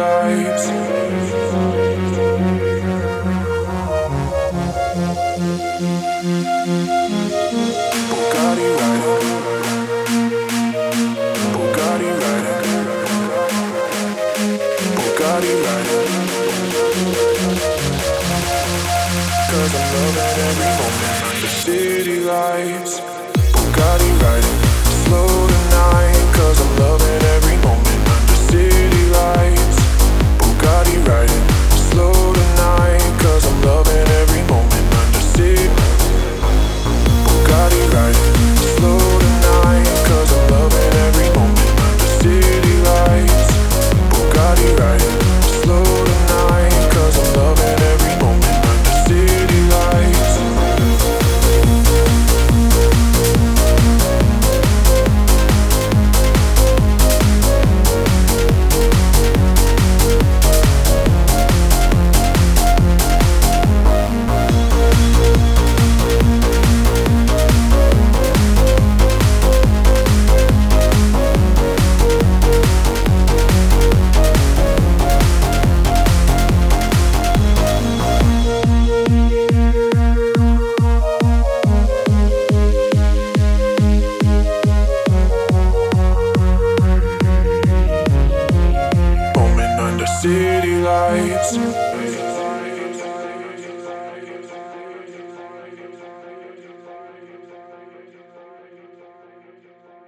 lights. Bugatti riding, Bugatti riding, Bugatti riding. 'Cause I'm loving every moment under city lights. Bugatti riding slow tonight. 'Cause I'm loving every moment under city lights. Bugatti riding slow tonight. 'Cause I'm loving every moment under city. Bugatti riding slow tonight. 'Cause I'm loving every moment under city lights. Bugatti riding slow tonight. 'Cause I'm loving every moment under city lights. City lights.